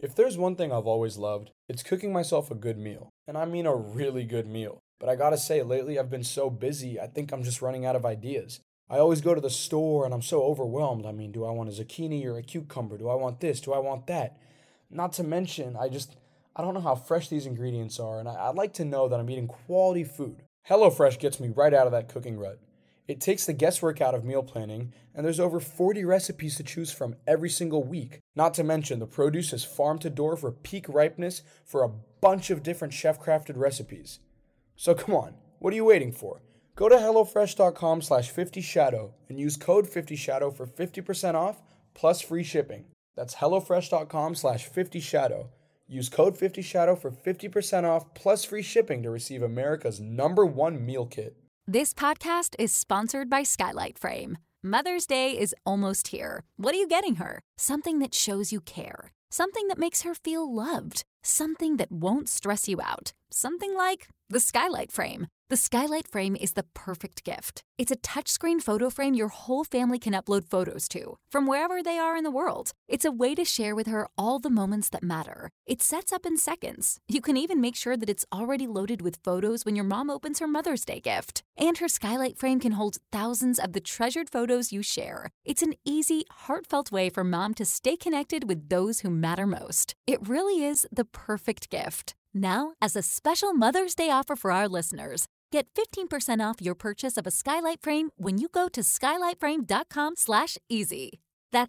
If there's one thing I've always loved, it's cooking myself a good meal. And I mean a really good meal. But I gotta say, lately I've been so busy, I think I'm just running out of ideas. I always go to the store and I'm so overwhelmed. I mean, do I want a zucchini or a cucumber? Do I want this? Do I want that? Not to mention, I don't know how fresh these ingredients are, and I'd like to know that I'm eating quality food. HelloFresh gets me right out of that cooking rut. It takes the guesswork out of meal planning, and there's over 40 recipes to choose from every single week. Not to mention, the produce is farm to door for peak ripeness for a bunch of different chef-crafted recipes. So come on, what are you waiting for? Go to HelloFresh.com/50shadow and use code 50shadow for 50% off plus free shipping. That's HelloFresh.com/50shadow. Use code 50shadow for 50% off plus free shipping to receive America's #1 meal kit. This podcast is sponsored by Skylight Frame. Mother's Day is almost here. What are you getting her? Something that shows you care. Something that makes her feel loved. Something that won't stress you out. Something like the Skylight Frame. The Skylight Frame is the perfect gift. It's a touchscreen photo frame your whole family can upload photos to, from wherever they are in the world. It's a way to share with her all the moments that matter. It sets up in seconds. You can even make sure that it's already loaded with photos when your mom opens her Mother's Day gift. And her Skylight Frame can hold thousands of the treasured photos you share. It's an easy, heartfelt way for mom to stay connected with those who matter most. It really is the perfect gift. Now, as a special Mother's Day offer for our listeners, get 15% off your purchase of a Skylight Frame when you go to skylightframe.com/easy. That's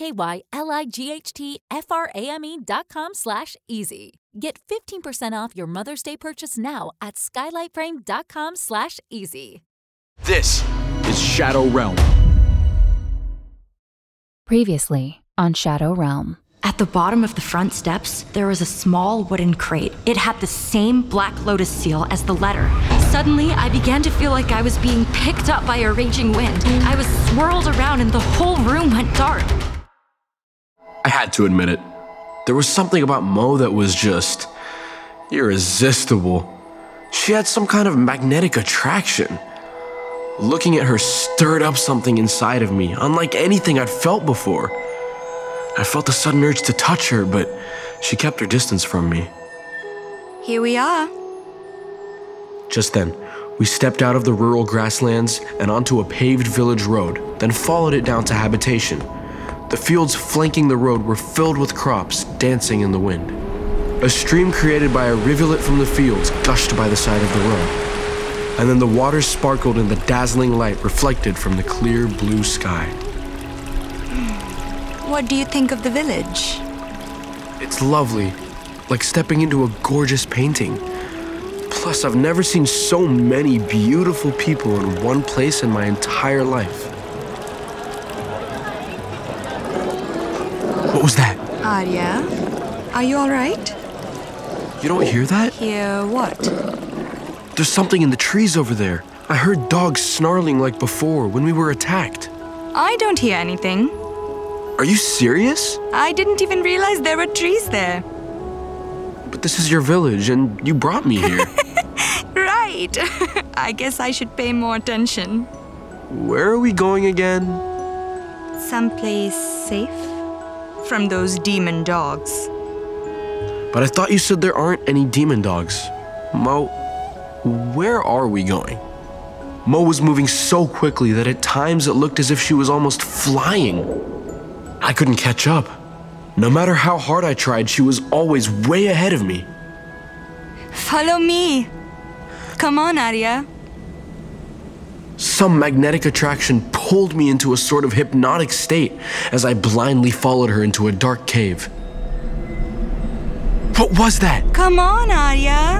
SKYLIGHTFRAME.com/easy. Get 15% off your Mother's Day purchase now at skylightframe.com/easy. This is Shadow Realm. Previously on Shadow Realm. At the bottom of the front steps, there was a small wooden crate. It had the same Black Lotus seal as the letter. Suddenly, I began to feel like I was being picked up by a raging wind. I was swirled around and the whole room went dark. I had to admit it. There was something about Mo that was just irresistible. She had some kind of magnetic attraction. Looking at her stirred up something inside of me, unlike anything I'd felt before. I felt a sudden urge to touch her, but she kept her distance from me. Here we are. Just then, we stepped out of the rural grasslands and onto a paved village road, then followed it down to habitation. The fields flanking the road were filled with crops dancing in the wind. A stream created by a rivulet from the fields gushed by the side of the road. And then the water sparkled in the dazzling light reflected from the clear blue sky. What do you think of the village? It's lovely, like stepping into a gorgeous painting. Plus, I've never seen so many beautiful people in one place in my entire life. What was that? Arya, are you all right? You don't hear that? Hear what? There's something in the trees over there. I heard dogs snarling like before when we were attacked. I don't hear anything. Are you serious? I didn't even realize there were trees there. But this is your village and you brought me here. Right. I guess I should pay more attention. Where are we going again? Someplace safe from those demon dogs. But I thought you said there aren't any demon dogs. Mo, where are we going? Mo was moving so quickly that at times it looked as if she was almost flying. I couldn't catch up. No matter how hard I tried, she was always way ahead of me. Follow me. Come on, Arya. Some magnetic attraction pulled me into a sort of hypnotic state as I blindly followed her into a dark cave. What was that? Come on, Arya.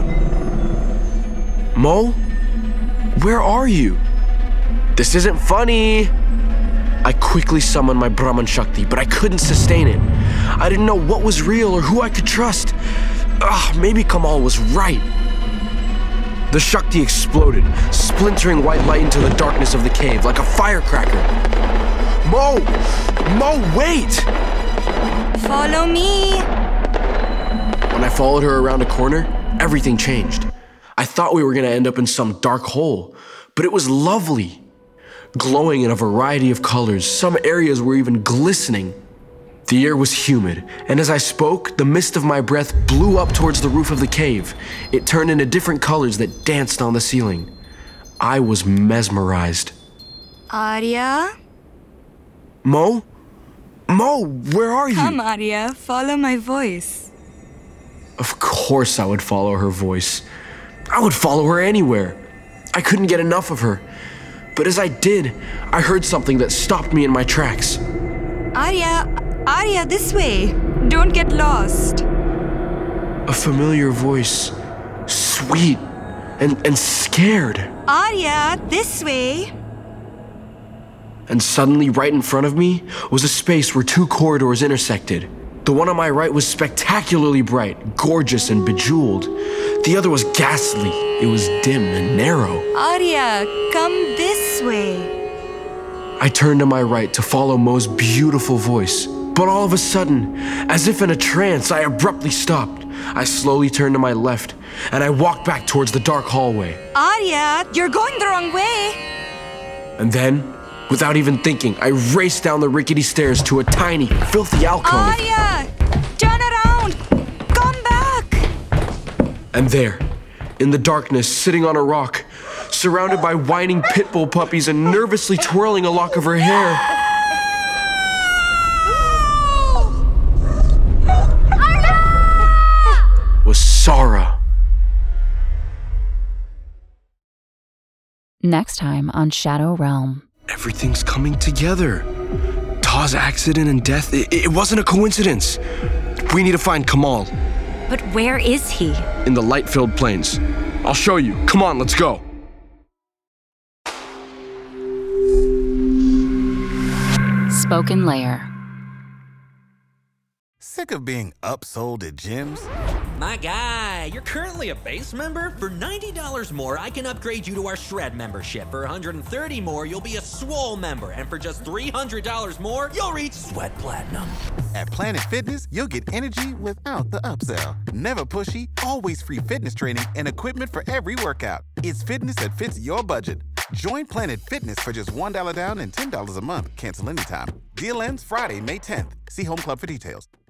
Mo? Where are you? This isn't funny. I quickly summoned my Brahman Shakti, but I couldn't sustain it. I didn't know what was real or who I could trust. Maybe Kamal was right. The Shakti exploded, splintering white light into the darkness of the cave like a firecracker. Mo! Mo, wait! Follow me. When I followed her around a corner, everything changed. I thought we were going to end up in some dark hole, but it was lovely. Glowing in a variety of colors, some areas were even glistening. The air was humid, and as I spoke, the mist of my breath blew up towards the roof of the cave. It turned into different colors that danced on the ceiling. I was mesmerized. Arya? Mo? Mo, where are you? Come, Arya, follow my voice. Of course I would follow her voice. I would follow her anywhere. I couldn't get enough of her. But as I did, I heard something that stopped me in my tracks. Arya, this way. Don't get lost. A familiar voice, sweet and scared. Arya, this way. And suddenly, right in front of me, was a space where two corridors intersected. The one on my right was spectacularly bright, gorgeous, and bejeweled. The other was ghastly. It was dim and narrow. Arya, come this way. I turned to my right to follow Mo's beautiful voice. But all of a sudden, as if in a trance, I abruptly stopped. I slowly turned to my left, and I walked back towards the dark hallway. Arya, you're going the wrong way. And then, without even thinking, I raced down the rickety stairs to a tiny, filthy alcove. Arya, turn around. Come back. And there, in the darkness, sitting on a rock, surrounded by whining pit bull puppies and nervously twirling a lock of her hair, was Sara. Next time on Shadow Realm. Everything's coming together. Taw's accident and death, it wasn't a coincidence. We need to find Kamal. But where is he? In the light-filled plains. I'll show you. Come on, let's go. Spoken Layer. Sick of being upsold at gyms? My guy, you're currently a base member? For $90 more, I can upgrade you to our Shred membership. For $130 more, you'll be a Swole member. And for just $300 more, you'll reach Sweat Platinum. At Planet Fitness, you'll get energy without the upsell. Never pushy, always free fitness training and equipment for every workout. It's fitness that fits your budget. Join Planet Fitness for just $1 down and $10 a month. Cancel anytime. Deal ends Friday, May 10th. See Home Club for details.